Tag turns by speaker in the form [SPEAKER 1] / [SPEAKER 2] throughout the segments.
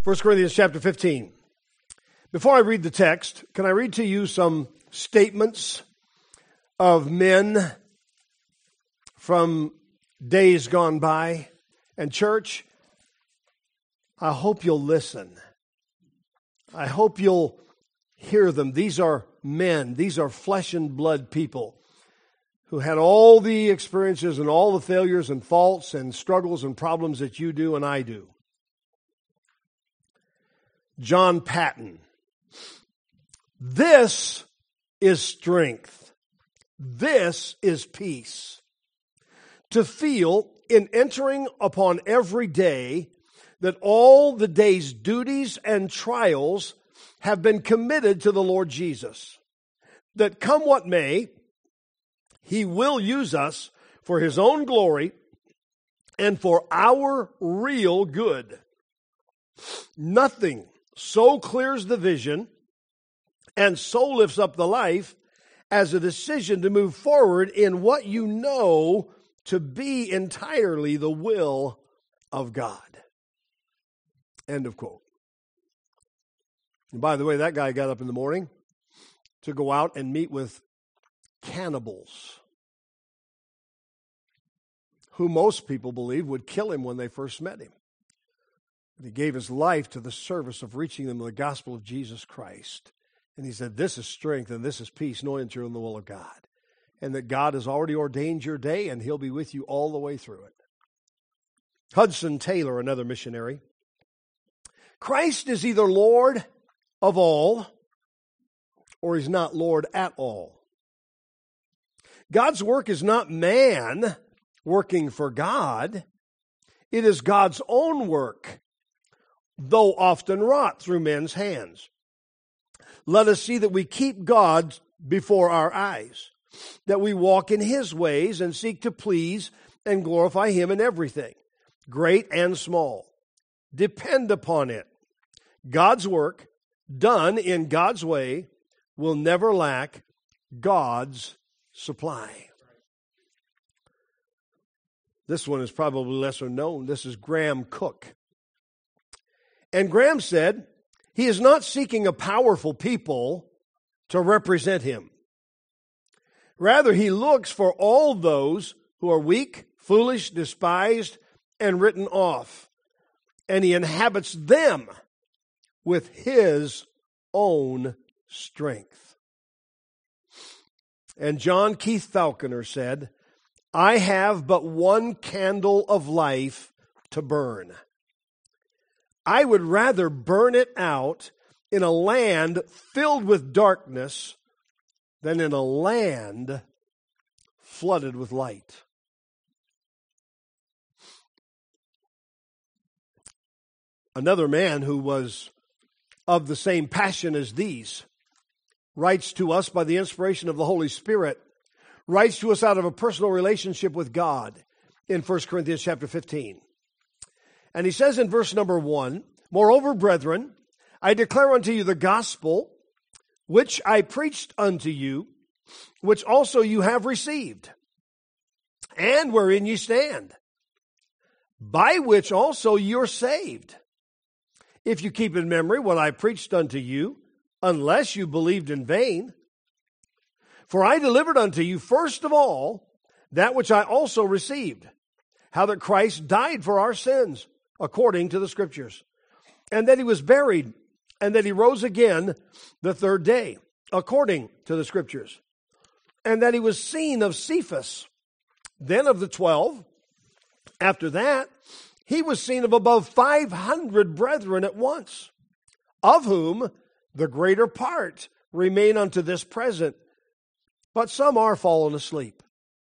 [SPEAKER 1] 1 Corinthians chapter 15. Before I read the text, can I read to you some statements of men from days gone by? And church, I hope you'll listen. I hope you'll hear them. These are men. These are flesh and blood people who had all the experiences and all the failures and faults and struggles and problems that you do and I do. John Patton. This is strength. This is peace. To feel in entering upon every day that all the day's duties and trials have been committed to the Lord Jesus. That come what may, He will use us for His own glory and for our real good. Nothing so clears the vision and so lifts up the life as a decision to move forward in what you know to be entirely the will of God. End of quote. And by the way, that guy got up in the morning to go out and meet with cannibals who most people believe would kill him when they first met him. But he gave his life to the service of reaching them with the gospel of Jesus Christ. And he said, this is strength and this is peace, knowing that you're in the will of God. And that God has already ordained your day and He'll be with you all the way through it. Hudson Taylor, another missionary. Christ is either Lord of all or He's not Lord at all. God's work is not man working for God. It is God's own work, though often wrought through men's hands. Let us see that we keep God before our eyes, that we walk in His ways and seek to please and glorify Him in everything, great and small. Depend upon it. God's work, done in God's way, will never lack God's supply. This one is probably lesser known. This is Graham Cook. And Graham said, he is not seeking a powerful people to represent him. Rather, he looks for all those who are weak, foolish, despised, and written off. And he inhabits them with his own strength. And John Keith Falconer said, I have but one candle of life to burn. I would rather burn it out in a land filled with darkness than in a land flooded with light. Another man who was of the same passion as these writes to us by the inspiration of the Holy Spirit, writes to us out of a personal relationship with God in 1 Corinthians chapter 15. And he says in verse number 1, Moreover, brethren, I declare unto you the gospel which I preached unto you, which also you have received, and wherein ye stand, by which also you're saved, if you keep in memory what I preached unto you, unless you believed in vain. For I delivered unto you first of all that which I also received, how that Christ died for our sins, according to the Scriptures, and that He was buried, and that He rose again the third day, according to the Scriptures, and that He was seen of Cephas, then of the 12. After that, He was seen of above 500 brethren at once, of whom the greater part remain unto this present, but some are fallen asleep.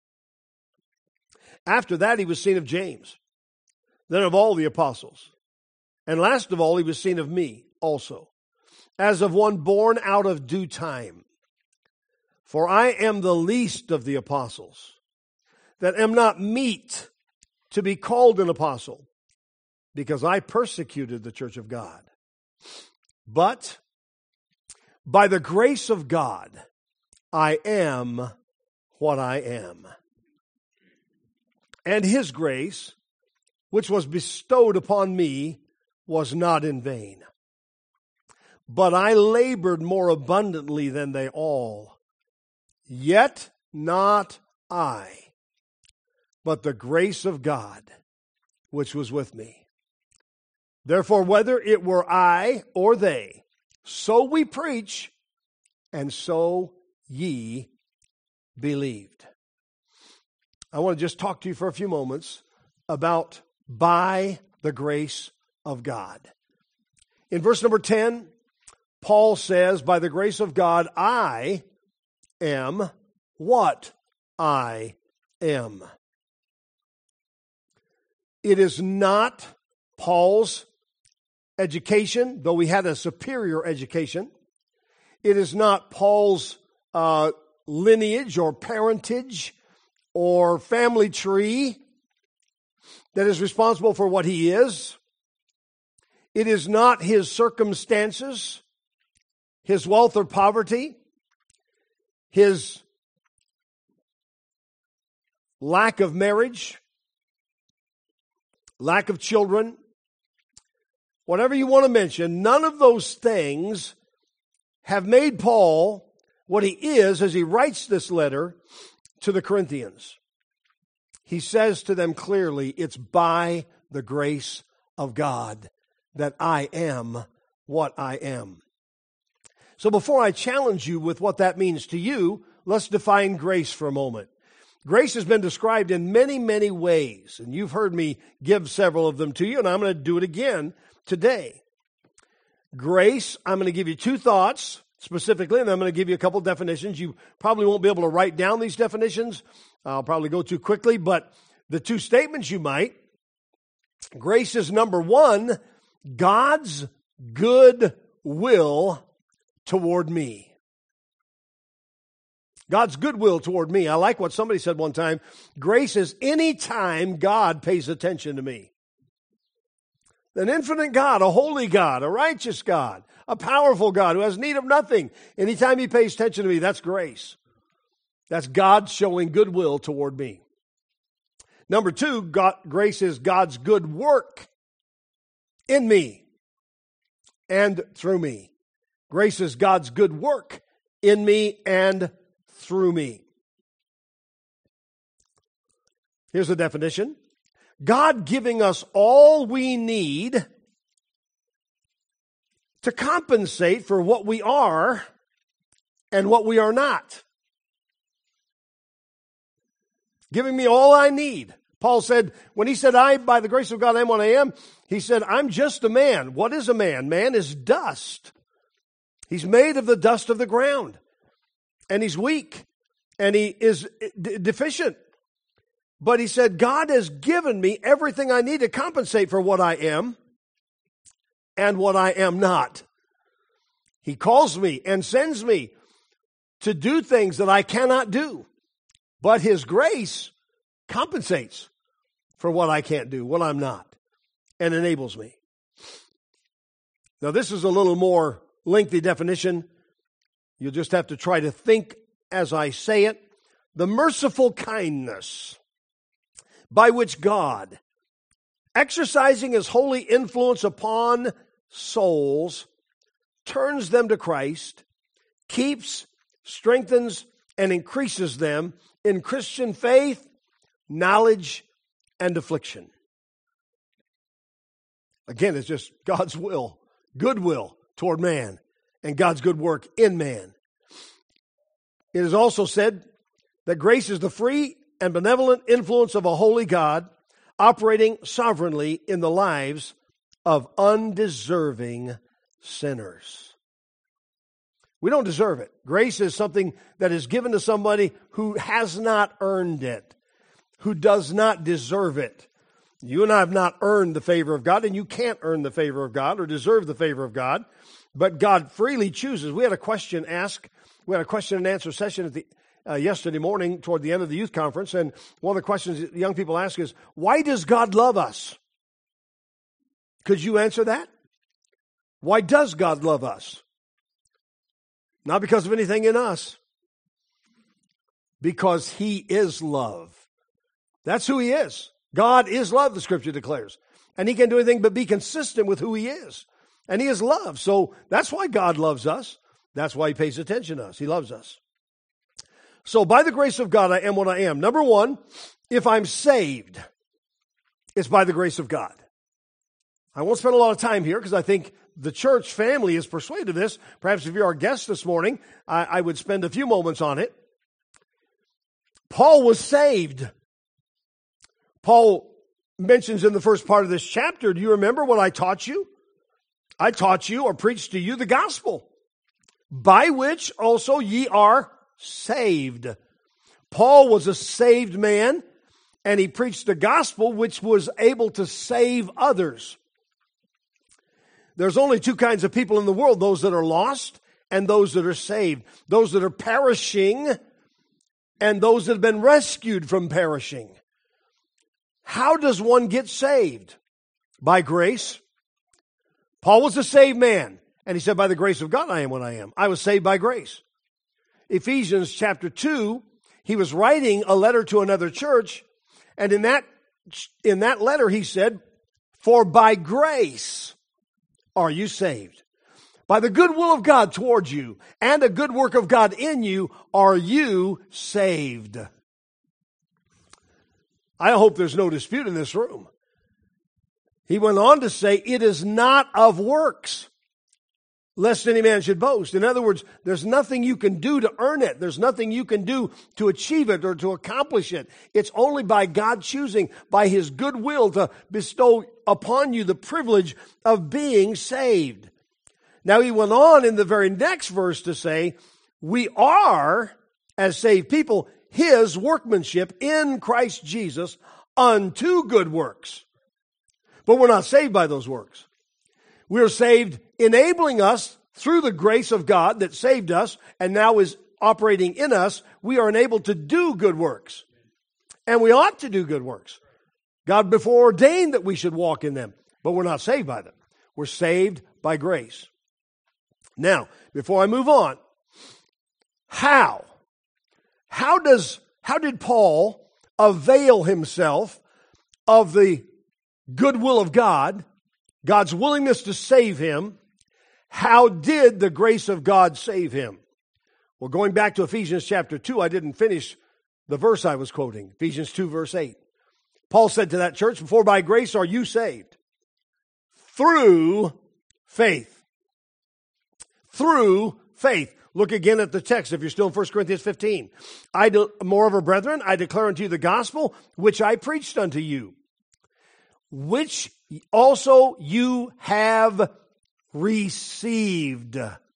[SPEAKER 1] After that, He was seen of James, then of all the apostles. And last of all, He was seen of me also, as of one born out of due time. For I am the least of the apostles, that am not meet to be called an apostle, because I persecuted the church of God. But by the grace of God, I am what I am. And His grace, which was bestowed upon me, was not in vain. But I labored more abundantly than they all. Yet not I, but the grace of God, which was with me. Therefore, whether it were I or they, so we preach, and so ye believed. I want to just talk to you for a few moments about by the grace of God. In verse number 10, Paul says, by the grace of God, I am what I am. It is not Paul's education, though he had a superior education. It is not Paul's lineage or parentage or family tree that is responsible for what he is. It is not his circumstances, his wealth or poverty, his lack of marriage, lack of children, whatever you want to mention, none of those things have made Paul what he is as he writes this letter to the Corinthians. He says to them clearly, it's by the grace of God that I am what I am. So before I challenge you with what that means to you, let's define grace for a moment. Grace has been described in many, many ways, and you've heard me give several of them to you, and I'm going to do it again today. Grace, I'm going to give you two thoughts specifically, and I'm going to give you a couple definitions. You probably won't be able to write down these definitions. I'll probably go too quickly, but the two statements you might. Grace is number one, God's good will toward me. God's goodwill toward me. I like what somebody said one time. Grace is any time God pays attention to me. An infinite God, a holy God, a righteous God, a powerful God who has need of nothing. Anytime he pays attention to me, that's grace. That's God showing goodwill toward me. Number two, grace is God's good work in me and through me. Grace is God's good work in me and through me. Here's the definition. God giving us all we need to compensate for what we are and what we are not. Giving me all I need. Paul said, when he said, I, by the grace of God, am what I am, he said, I'm just a man. What is a man? Man is dust. He's made of the dust of the ground. And he's weak. And he is deficient. But he said, God has given me everything I need to compensate for what I am and what I am not. He calls me and sends me to do things that I cannot do. But his grace compensates for what I can't do, what I'm not, and enables me. Now, this is a little more lengthy definition. You'll just have to try to think as I say it. The merciful kindness by which God, exercising his holy influence upon souls, turns them to Christ, keeps, strengthens, and increases them in Christian faith, knowledge, and affliction. Again, it's just God's will, goodwill toward man, and God's good work in man. It is also said that grace is the free and benevolent influence of a holy God operating sovereignly in the lives of undeserving sinners. We don't deserve it. Grace is something that is given to somebody who has not earned it, who does not deserve it. You and I have not earned the favor of God, and you can't earn the favor of God or deserve the favor of God, but God freely chooses. We had a question and answer session at the yesterday morning toward the end of the youth conference, and one of the questions that young people ask is, why does God love us? Could you answer that? Why does God love us? Not because of anything in us. Because he is love. That's who he is. God is love, the scripture declares. And he can't do anything but be consistent with who he is. And he is love. So that's why God loves us. That's why he pays attention to us. He loves us. So by the grace of God, I am what I am. Number one, if I'm saved, it's by the grace of God. I won't spend a lot of time here because I think the church family is persuaded of this. Perhaps if you're our guest this morning, I would spend a few moments on it. Paul was saved. Paul mentions in the first part of this chapter, do you remember what I taught you? I taught you or preached to you the gospel, by which also ye are saved. Paul was a saved man, and he preached the gospel which was able to save others. There's only two kinds of people in the world, those that are lost and those that are saved. Those that are perishing and those that have been rescued from perishing. How does one get saved? By grace. Paul was a saved man, and he said, by the grace of God, I am what I am. I was saved by grace. Ephesians chapter 2, he was writing a letter to another church, and in that letter he said, for by grace are you saved. By the good will of God towards you and a good work of God in you are you saved. I hope there's no dispute in this room. He went on to say, it is not of works, lest any man should boast. In other words, there's nothing you can do to earn it. There's nothing you can do to achieve it or to accomplish it. It's only by God choosing, by his good will to bestow upon you the privilege of being saved. Now he went on in the very next verse to say, we are, as saved people, his workmanship in Christ Jesus unto good works. But we're not saved by those works. We're saved enabling us through the grace of God that saved us and now is operating in us. We are enabled to do good works. And we ought to do good works. God before ordained that we should walk in them, but we're not saved by them. We're saved by grace. Now, before I move on, how did Paul avail himself of the goodwill of God, God's willingness to save him? How did the grace of God save him? Well, going back to Ephesians chapter 2, I didn't finish the verse I was quoting. Ephesians 2 verse 8. Paul said to that church, for by grace are you saved through faith. Through faith. Look again at the text if you're still in 1 Corinthians 15. Moreover, brethren, I declare unto you the gospel which I preached unto you, which also you have received.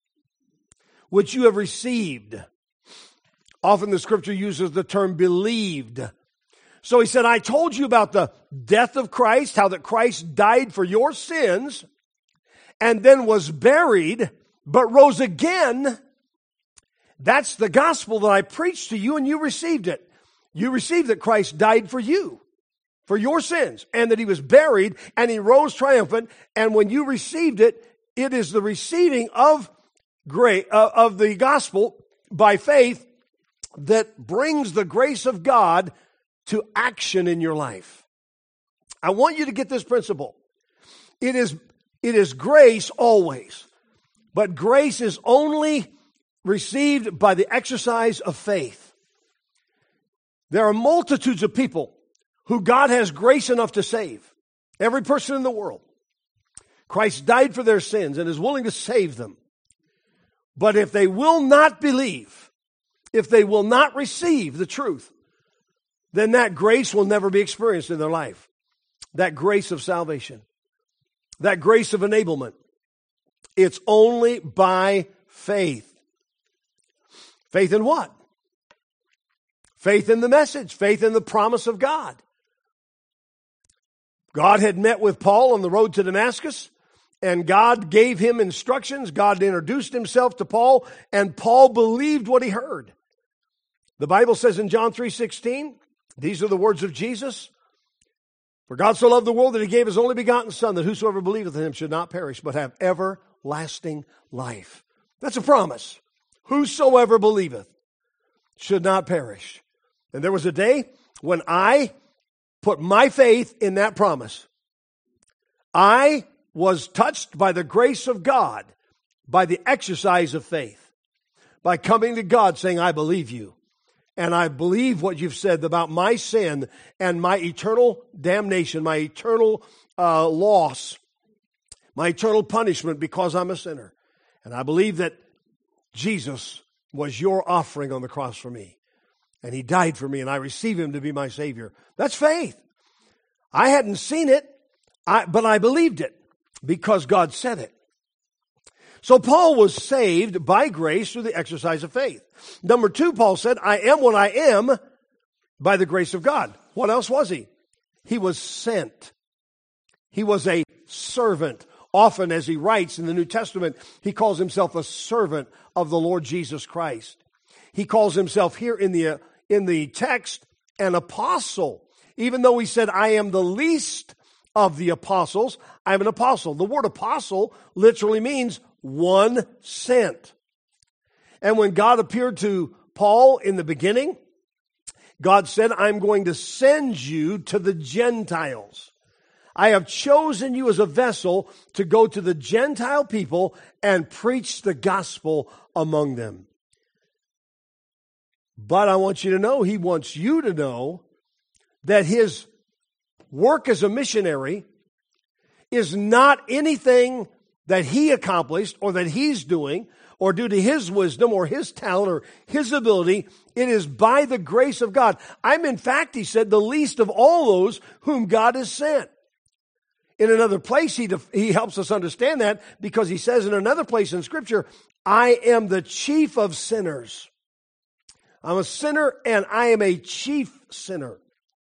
[SPEAKER 1] Which you have received. Often the scripture uses the term believed. So he said, I told you about the death of Christ, how that Christ died for your sins, and then was buried, but rose again. That's the gospel that I preached to you, and you received it. You received that Christ died for you, for your sins, and that he was buried, and he rose triumphant. And when you received it, it is the receiving of the gospel by faith that brings the grace of God to action in your life. I want you to get this principle. It is grace always, but grace is only received by the exercise of faith. There are multitudes of people who God has grace enough to save. Every person in the world. Christ died for their sins and is willing to save them. But if they will not believe, if they will not receive the truth, then that grace will never be experienced in their life. That grace of salvation. That grace of enablement. It's only by faith. Faith in what? Faith in the message. Faith in the promise of God. God had met with Paul on the road to Damascus, and God gave him instructions. God introduced himself to Paul, and Paul believed what he heard. The Bible says in John 3:16, these are the words of Jesus. For God so loved the world that he gave his only begotten Son, that whosoever believeth in him should not perish, but have everlasting life. That's a promise. Whosoever believeth should not perish. And there was a day when I put my faith in that promise. I was touched by the grace of God, by the exercise of faith, by coming to God saying, I believe you. And I believe what you've said about my sin and my eternal damnation, my eternal loss, my eternal punishment because I'm a sinner. And I believe that Jesus was your offering on the cross for me. And he died for me, and I receive him to be my Savior. That's faith. I hadn't seen it, but I believed it because God said it. So Paul was saved by grace through the exercise of faith. Number two, Paul said, I am what I am by the grace of God. What else was he? He was sent. He was a servant. Often, as he writes in the New Testament, he calls himself a servant of the Lord Jesus Christ. He calls himself here in the text an apostle. Even though he said, I am the least of the apostles, I'm an apostle. The word apostle literally means one sent. And when God appeared to Paul in the beginning, God said, I'm going to send you to the Gentiles. I have chosen you as a vessel to go to the Gentile people and preach the gospel among them. But I want you to know, he wants you to know that his work as a missionary is not anything that he accomplished or that he's doing or due to his wisdom or his talent or his ability. It is by the grace of God. I'm, in fact, he said, the least of all those whom God has sent. In another place, he helps us understand that because he says in another place in Scripture, I am the chief of sinners. I'm a sinner and I am a chief sinner.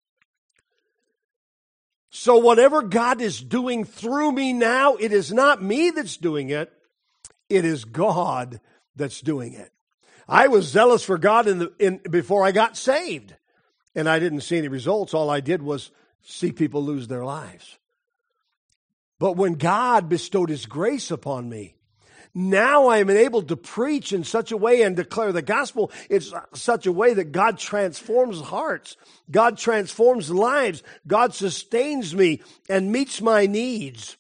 [SPEAKER 1] So whatever God is doing through me now, it is not me that's doing it. It is God that's doing it. I was zealous for God before I got saved, and I didn't see any results. All I did was see people lose their lives. But when God bestowed his grace upon me, now I am enabled to preach in such a way and declare the gospel in such a way that God transforms hearts. God transforms lives. God sustains me and meets my needs.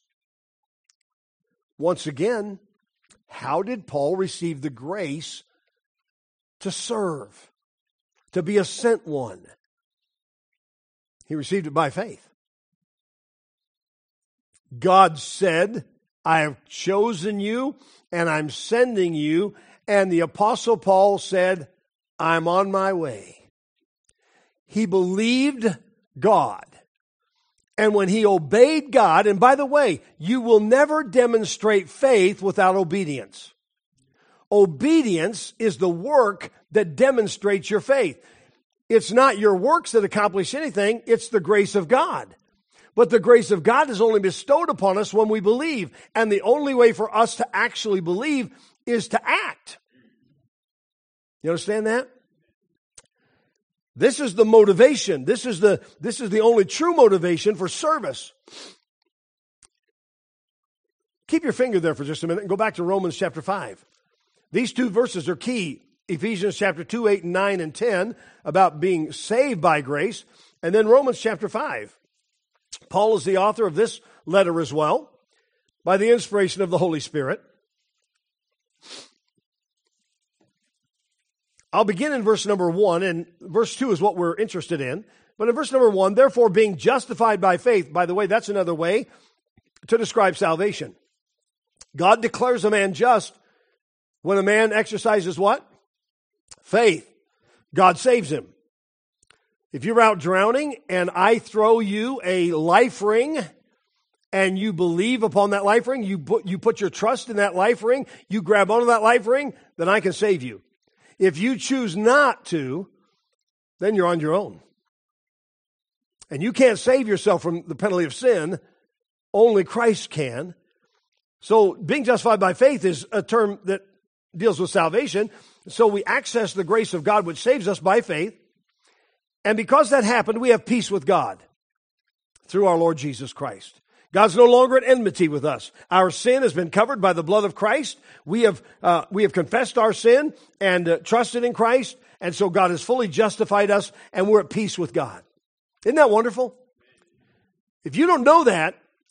[SPEAKER 1] Once again, how did Paul receive the grace to serve, to be a sent one? He received it by faith. God said, I have chosen you and I'm sending you. And the Apostle Paul said, I'm on my way. He believed God. And when he obeyed God, and by the way, you will never demonstrate faith without obedience. Obedience is the work that demonstrates your faith. It's not your works that accomplish anything, it's the grace of God. But the grace of God is only bestowed upon us when we believe. And the only way for us to actually believe is to act. You understand that? This is the motivation. This is the only true motivation for service. Keep your finger there for just a minute and go back to Romans chapter 5. These two verses are key. Ephesians chapter 2, 8, and 9, and 10 about being saved by grace. And then Romans chapter 5. Paul is the author of this letter as well, by the inspiration of the Holy Spirit. I'll begin in verse number 1, and verse 2 is what we're interested in. But in verse number 1, therefore being justified by faith, by the way, that's another way to describe salvation. God declares a man just when a man exercises what? Faith. God saves him. If you're out drowning and I throw you a life ring and you believe upon that life ring, you put your trust in that life ring, you grab onto that life ring, then I can save you. If you choose not to, then you're on your own. And you can't save yourself from the penalty of sin. Only Christ can. So being justified by faith is a term that deals with salvation. So we access the grace of God which saves us by faith. And because that happened, we have peace with God through our Lord Jesus Christ. God's no longer at enmity with us. Our sin has been covered by the blood of Christ. We have confessed our sin and trusted in Christ. And so God has fully justified us and we're at peace with God. Isn't that wonderful? If you don't know that,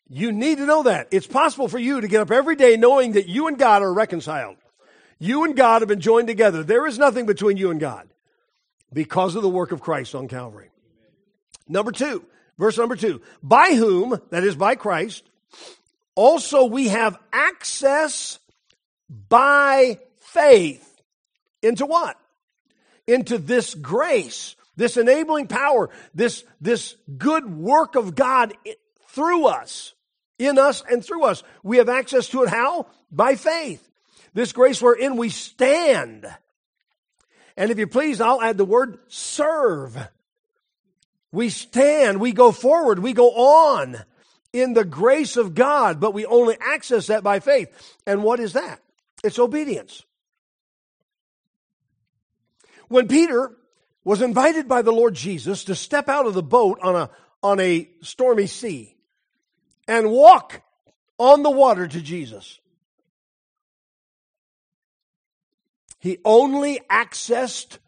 [SPEAKER 1] You need to know that. It's possible for you to get up every day knowing that you and God are reconciled. You and God have been joined together. There is nothing between you and God because of the work of Christ on Calvary. Number 2, verse number 2. By whom, that is by Christ, also we have access by faith into what? Into this grace, this enabling power, this good work of God through us, in us and through us. We have access to it how? By faith. This grace wherein we stand. And if you please, I'll add the word serve. We stand, we go forward, we go on in the grace of God, but we only access that by faith. And what is that? It's obedience. When Peter was invited by the Lord Jesus to step out of the boat on a stormy sea and walk on the water to Jesus, he only accessed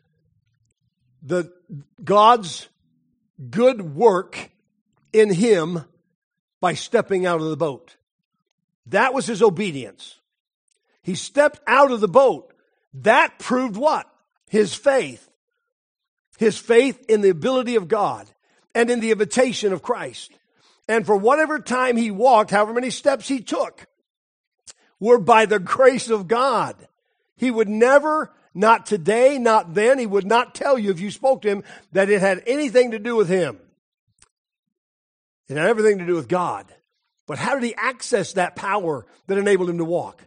[SPEAKER 1] God's good work in him by stepping out of the boat. That was his obedience. He stepped out of the boat. That proved what? His faith. His faith in the ability of God and in the invitation of Christ. And for whatever time he walked, however many steps he took, were by the grace of God. He would never, not today, not then, he would not tell you if you spoke to him that it had anything to do with him. It had everything to do with God. But how did he access that power that enabled him to walk?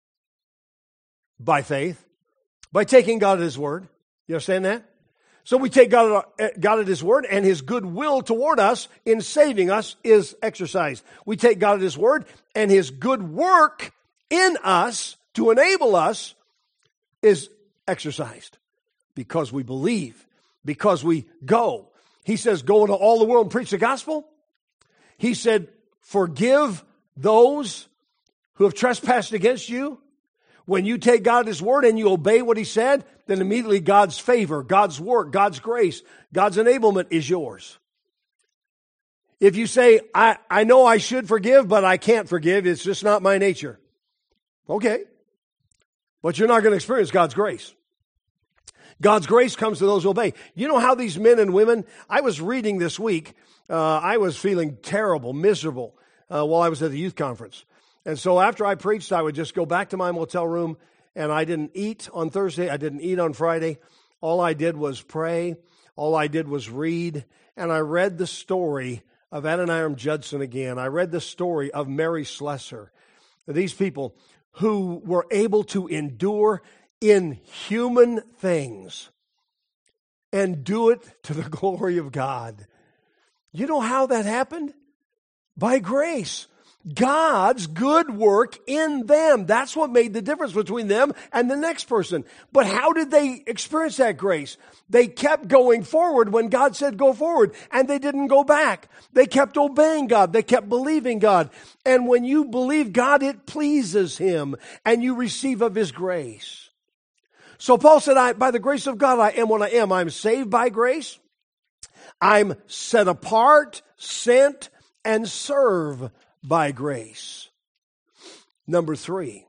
[SPEAKER 1] By faith. By taking God at his word. You understand that? So we take God at his word, and his goodwill toward us in saving us is exercised. We take God at his word, and his good work in us to enable us is exercised because we believe, because we go. He says, go into all the world and preach the gospel. He said, forgive those who have trespassed against you. When you take God at his word and you obey what he said, then immediately God's favor, God's work, God's grace, God's enablement is yours. If you say, I know I should forgive, but I can't forgive, it's just not my nature. Okay. But you're not going to experience God's grace. God's grace comes to those who obey. You know how these men and women, I was reading this week, I was feeling terrible, miserable while I was at the youth conference. And so after I preached, I would just go back to my motel room, and I didn't eat on Thursday. I didn't eat on Friday. All I did was pray. All I did was read. And I read the story of Adoniram Judson again. I read the story of Mary Slessor. These people who were able to endure in human things and do it to the glory of God. You know how that happened? By grace. God's good work in them. That's what made the difference between them and the next person. But how did they experience that grace? They kept going forward when God said go forward, and they didn't go back. They kept obeying God. They kept believing God. And when you believe God, it pleases him, and you receive of his grace. So Paul said, by the grace of God, I am what I am. I'm saved by grace. I'm set apart, sent, and serve by grace. Number 3,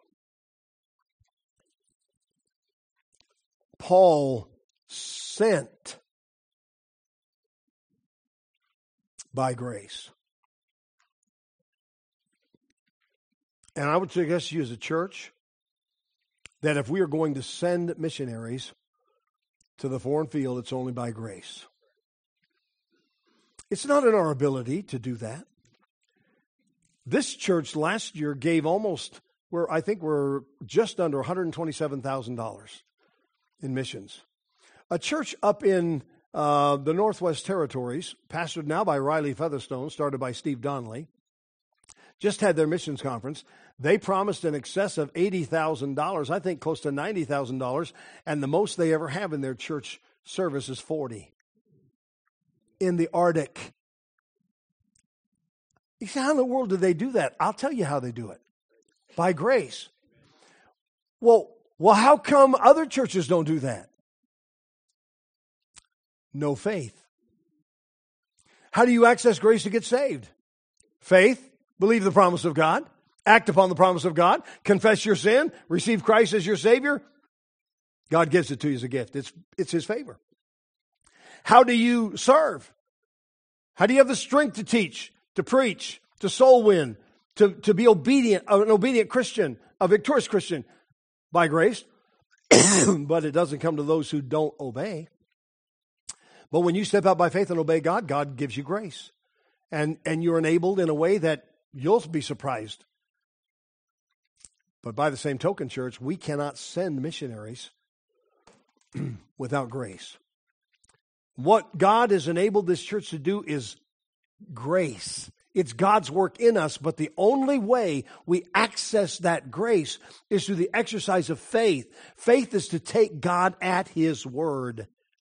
[SPEAKER 1] Paul sent by grace. And I would suggest to you as a church that if we are going to send missionaries to the foreign field, it's only by grace. It's not in our ability to do that. This church last year gave I think we're just under $127,000 in missions. A church up in the Northwest Territories, pastored now by Riley Featherstone, started by Steve Donnelly, just had their missions conference. They promised in excess of $80,000, I think close to $90,000, and the most they ever have in their church service is $40,000 in the Arctic. You say, how in the world do they do that? I'll tell you how they do it. By grace. Well, how come other churches don't do that? No faith. How do you access grace to get saved? Faith. believe the promise of God, act upon the promise of God, confess your sin, receive Christ as your Savior, God gives it to you as a gift. It's His favor. How do you serve? How do you have the strength to teach, to preach, to soul win, to be obedient, an obedient Christian, a victorious Christian? By grace. But it doesn't come to those who don't obey. But when you step out by faith and obey God, God gives you grace. And you're enabled in a way that you'll be surprised. But by the same token, church, we cannot send missionaries without grace. What God has enabled this church to do is grace. It's God's work in us, but the only way we access that grace is through the exercise of faith. Faith is to take God at His word.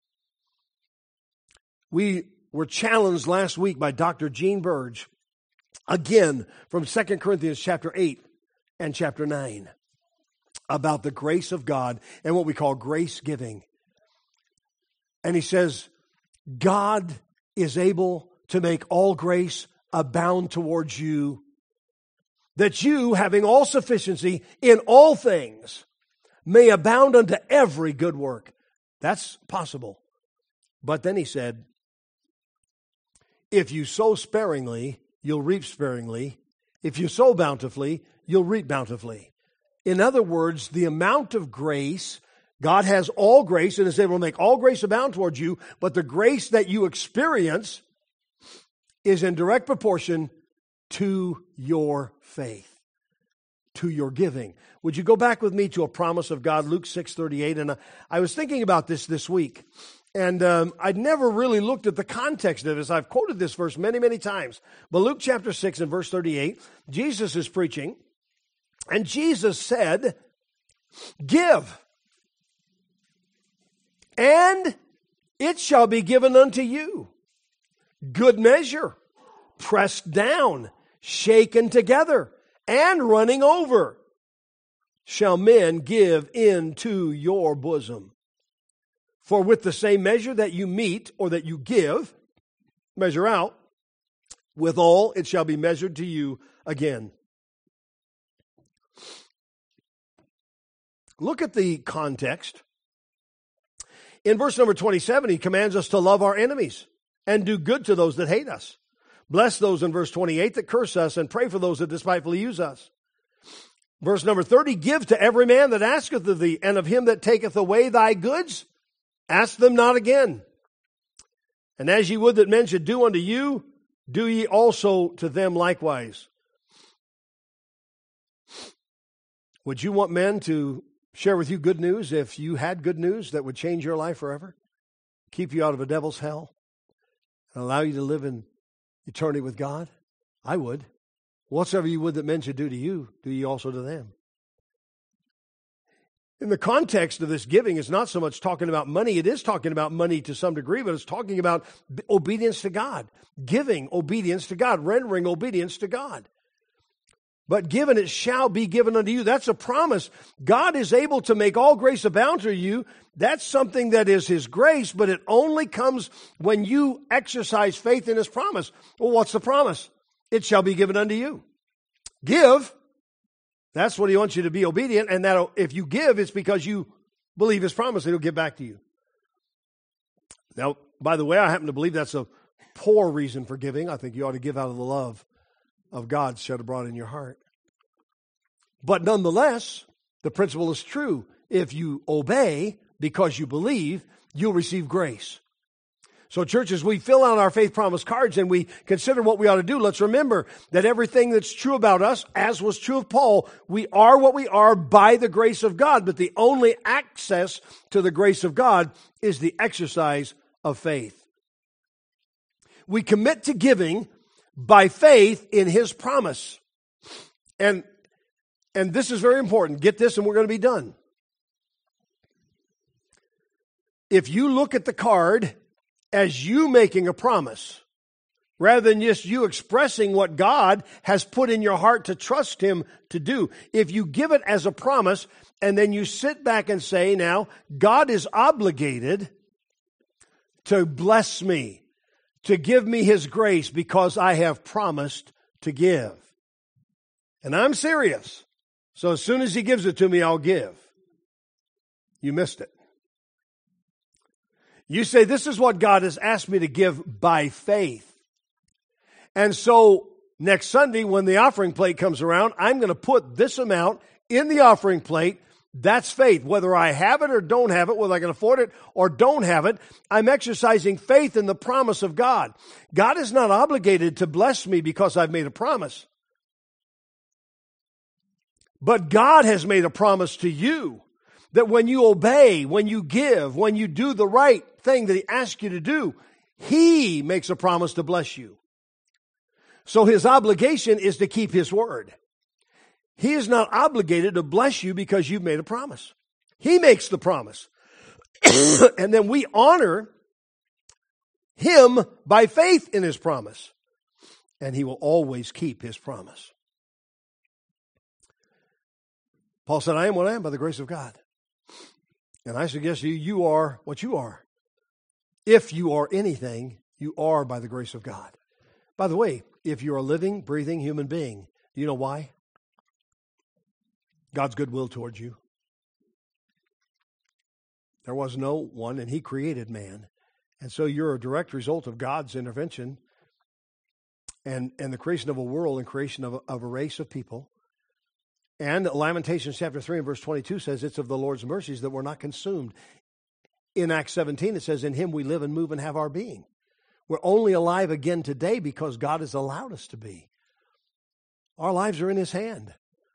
[SPEAKER 1] We were challenged last week by Dr. Gene Burge, again from 2 Corinthians chapter 8 and chapter 9, about the grace of God and what we call grace giving. And he says, God is able to make all grace abound towards you, that you, having all sufficiency in all things, may abound unto every good work. That's possible. But then he said, if you sow sparingly, you'll reap sparingly. If you sow bountifully, you'll reap bountifully. In other words, the amount of grace, God has all grace and is able to make all grace abound towards you, but the grace that you experience is in direct proportion to your faith, to your giving. Would you go back with me to a promise of God, Luke 6:38? And I was thinking about this week, and I'd never really looked at the context of this. I've quoted this verse many, many times. But Luke chapter 6 and verse 38, Jesus is preaching, and Jesus said, give, and it shall be given unto you. Good measure, pressed down, shaken together, and running over, shall men give into your bosom. For with the same measure that you meet, or that you give, measure out, withal it shall be measured to you again. Look at the context. In verse number 27, he commands us to love our enemies and do good to those that hate us. Bless those in verse 28 that curse us, and pray for those that despitefully use us. Verse number 30, give to every man that asketh of thee, and of him that taketh away thy goods, ask them not again. And as ye would that men should do unto you, do ye also to them likewise. Would you want men to share with you good news if you had good news that would change your life forever? Keep you out of a devil's hell? And allow you to live in eternity with God? I would. Whatsoever you would that men should do to you, do ye also to them. In the context of this giving, it's not so much talking about money. It is talking about money to some degree, but it's talking about obedience to God. Giving obedience to God. Rendering obedience to God. But given it shall be given unto you. That's a promise. God is able to make all grace abound to you. That's something that is His grace, but it only comes when you exercise faith in His promise. Well, what's the promise? It shall be given unto you. Give. That's what He wants you to be obedient. And that if you give, it's because you believe His promise that He'll give back to you. Now, by the way, I happen to believe that's a poor reason for giving. I think you ought to give out of the love of God shed abroad in your heart. But nonetheless, the principle is true. If you obey because you believe, you'll receive grace. So church, as we fill out our faith promise cards and we consider what we ought to do, let's remember that everything that's true about us, as was true of Paul, we are what we are by the grace of God. But the only access to the grace of God is the exercise of faith. We commit to giving by faith in His promise. And this is very important. Get this and we're going to be done. If you look at the card as you making a promise, rather than just you expressing what God has put in your heart to trust Him to do, if you give it as a promise and then you sit back and say, now, God is obligated to bless me, to give me His grace because I have promised to give. And I'm serious. So as soon as he gives it to me, I'll give. You missed it. You say, this is what God has asked me to give by faith. And so next Sunday, when the offering plate comes around, I'm going to put this amount in the offering plate. That's faith. Whether I have it or don't have it, whether I can afford it or don't have it, I'm exercising faith in the promise of God. God is not obligated to bless me because I've made a promise. But God has made a promise to you that when you obey, when you give, when you do the right thing that He asks you to do, He makes a promise to bless you. So His obligation is to keep His word. He is not obligated to bless you because you've made a promise. He makes the promise. And then we honor Him by faith in His promise. And He will always keep His promise. Paul said, I am what I am by the grace of God. And I suggest to you, you are what you are. If you are anything, you are by the grace of God. By the way, if you're a living, breathing human being, do you know why? God's goodwill towards you. There was no one, and He created man. And so you're a direct result of God's intervention and the creation of a world and creation of a race of people. And Lamentations chapter 3 and verse 22 says it's of the Lord's mercies that we're not consumed. In Acts 17 it says, in Him we live and move and have our being. We're only alive again today because God has allowed us to be. Our lives are in His hand.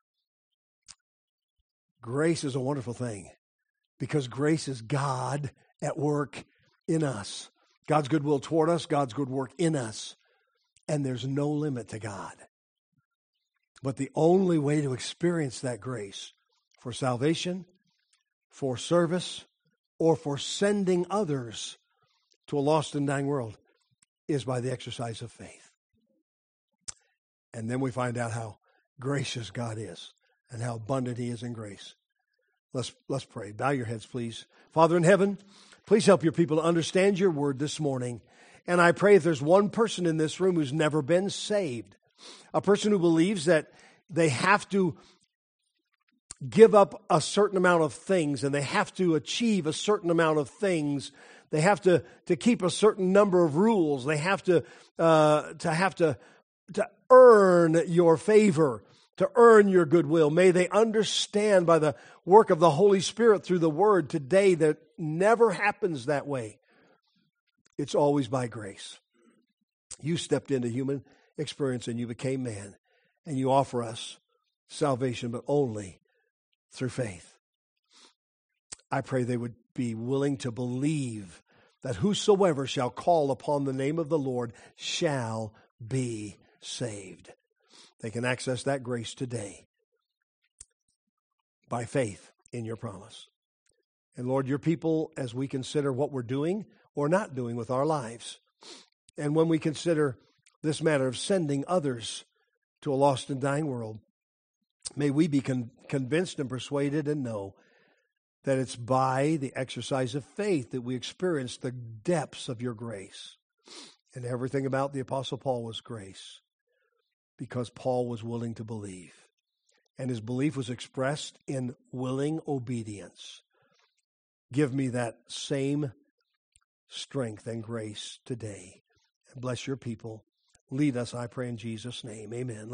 [SPEAKER 1] Grace is a wonderful thing because grace is God at work in us. God's goodwill toward us, God's good work in us. And there's no limit to God. But the only way to experience that grace for salvation, for service, or for sending others to a lost and dying world is by the exercise of faith. And then we find out how gracious God is and how abundant He is in grace. Let's pray. Bow your heads, please. Father in heaven, please help your people to understand your word this morning. And I pray if there's one person in this room who's never been saved, a person who believes that they have to give up a certain amount of things and they have to achieve a certain amount of things. They have to keep a certain number of rules. They have to earn your favor, to earn your goodwill. May they understand by the work of the Holy Spirit through the Word today that never happens that way. It's always by grace. You stepped into human experience and you became man. And you offer us salvation, but only through faith. I pray they would be willing to believe that whosoever shall call upon the name of the Lord shall be saved. They can access that grace today by faith in your promise. And Lord, your people, as we consider what we're doing or not doing with our lives, and when we consider this matter of sending others to a lost and dying world, may we be convinced and persuaded and know that it's by the exercise of faith that we experience the depths of your grace. And everything about the Apostle Paul was grace, because Paul was willing to believe. And his belief was expressed in willing obedience. Give me that same strength and grace today. And bless your people. Lead us, I pray, in Jesus' name. Amen.